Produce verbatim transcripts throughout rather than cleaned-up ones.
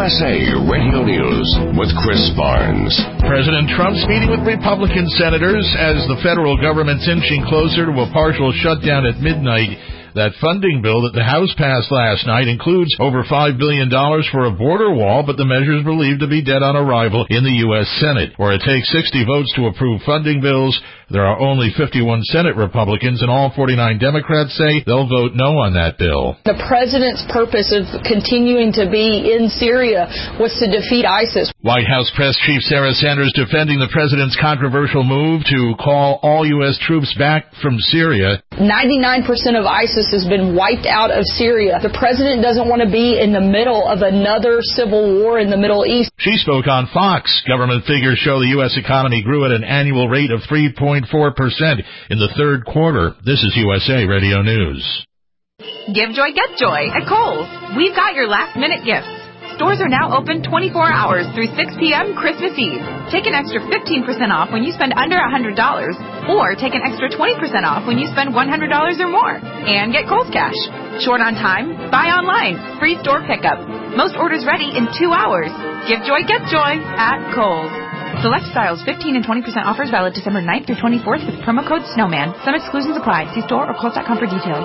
S A Radio News with Chris Barnes. President Trump's meeting with Republican senators as the federal government's inching closer to a partial shutdown at midnight. That funding bill that the House passed last night includes over five billion dollars for a border wall, but the measure is believed to be dead on arrival in the U S Senate, where it takes sixty votes to approve funding bills. There are only fifty-one Senate Republicans, and all forty-nine Democrats say they'll vote no on that bill. The president's purpose of continuing to be in Syria was to defeat ISIS. White House Press Chief Sarah Sanders defending the president's controversial move to call all U S troops back from Syria. ninety-nine percent of ISIS has been wiped out of Syria. The president doesn't want to be in the middle of another civil war in the Middle East. She spoke on Fox. Government figures show the U S economy grew at an annual rate of three point four percent in the third quarter. This is U S A Radio News. Give joy, get joy at Kohl's. We've got your last-minute gifts. Stores are now open twenty-four hours through six p.m. Christmas Eve. Take an extra fifteen percent off when you spend under one hundred dollars, or take an extra twenty percent off when you spend one hundred dollars or more. And get Kohl's Cash. Short on time? Buy online. Free store pickup. Most orders ready in two hours. Give joy, get joy at Kohl's. Select styles, fifteen and twenty percent offers valid December ninth through twenty-fourth with promo code SNOWMAN. Some exclusions apply. See store or Kohl's dot com for details.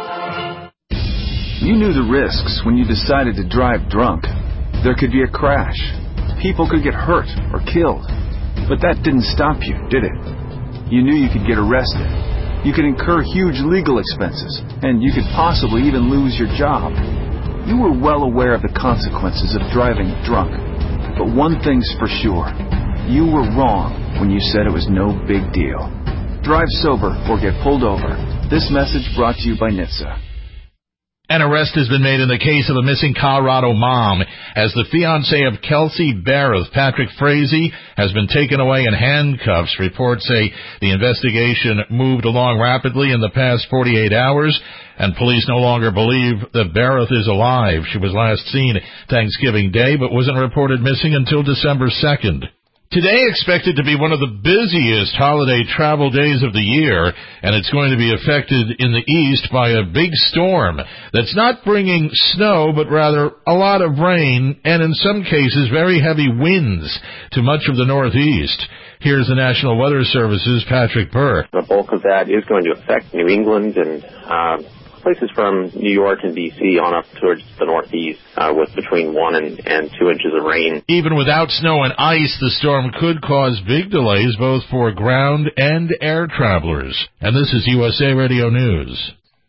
You knew the risks when you decided to drive drunk. There could be a crash. People could get hurt or killed. But that didn't stop you, did it? You knew you could get arrested. You could incur huge legal expenses, and you could possibly even lose your job. You were well aware of the consequences of driving drunk. But one thing's for sure. You were wrong when you said it was no big deal. Drive sober or get pulled over. This message brought to you by N H T S A. An arrest has been made in the case of a missing Colorado mom, as the fiancé of Kelsey Barrett, Patrick Frazee, has been taken away in handcuffs. Reports say the investigation moved along rapidly in the past forty-eight hours, and police no longer believe that Barrett is alive. She was last seen Thanksgiving Day, but wasn't reported missing until December second. Today expected to be one of the busiest holiday travel days of the year, and it's going to be affected in the east by a big storm that's not bringing snow, but rather a lot of rain, and in some cases very heavy winds to much of the northeast. Here's the National Weather Service's Patrick Burr. The bulk of that is going to affect New England and uh, places from New York and D C on up towards the northeast, uh, with between one and, and two inches of rain. Even without snow and ice, the storm could cause big delays both for ground and air travelers. And this is U S A Radio News.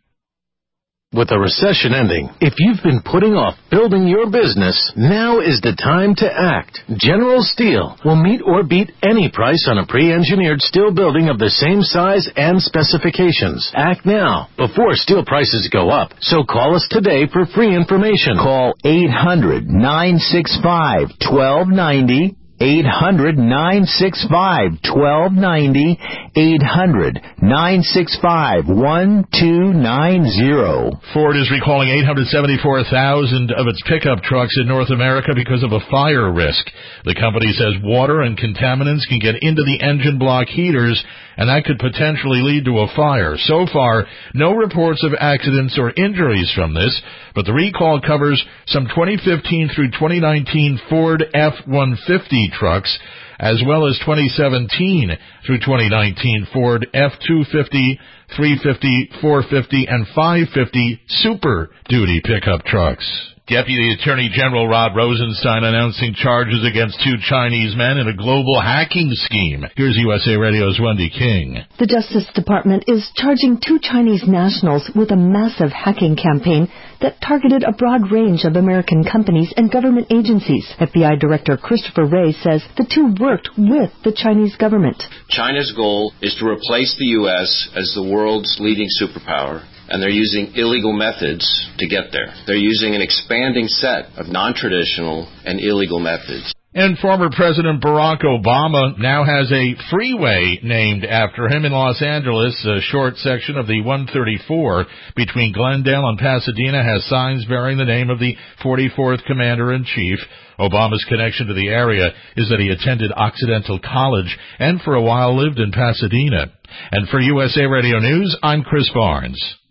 With the recession ending, if you've been putting off building your business, now is the time to act. General Steel will meet or beat any price on a pre-engineered steel building of the same size and specifications. Act now, before steel prices go up. So call us today for free information. Call eight hundred, nine six five, one two nine zero. eight hundred, nine six five, one two nine zero. eight hundred, nine six five, one two nine zero. Ford is recalling eight hundred seventy-four thousand of its pickup trucks in North America because of a fire risk. The company says water and contaminants can get into the engine block heaters, and that could potentially lead to a fire. So far, no reports of accidents or injuries from this, but the recall covers some twenty fifteen through twenty nineteen Ford F one fifty trucks, as well as twenty seventeen through twenty nineteen Ford F two fifty, three fifty, four fifty, and five fifty Super Duty pickup trucks. Deputy Attorney General Rod Rosenstein announcing charges against two Chinese men in a global hacking scheme. Here's U S A Radio's Wendy King. The Justice Department is charging two Chinese nationals with a massive hacking campaign that targeted a broad range of American companies and government agencies. F B I Director Christopher Wray says the two worked with the Chinese government. China's goal is to replace the U S as the world's leading superpower, and they're using illegal methods to get there. They're using an expanding set of non-traditional and illegal methods. And former President Barack Obama now has a freeway named after him in Los Angeles. A short section of the one thirty-four between Glendale and Pasadena has signs bearing the name of the forty-fourth Commander-in-Chief. Obama's connection to the area is that he attended Occidental College and for a while lived in Pasadena. And for U S A Radio News, I'm Chris Barnes.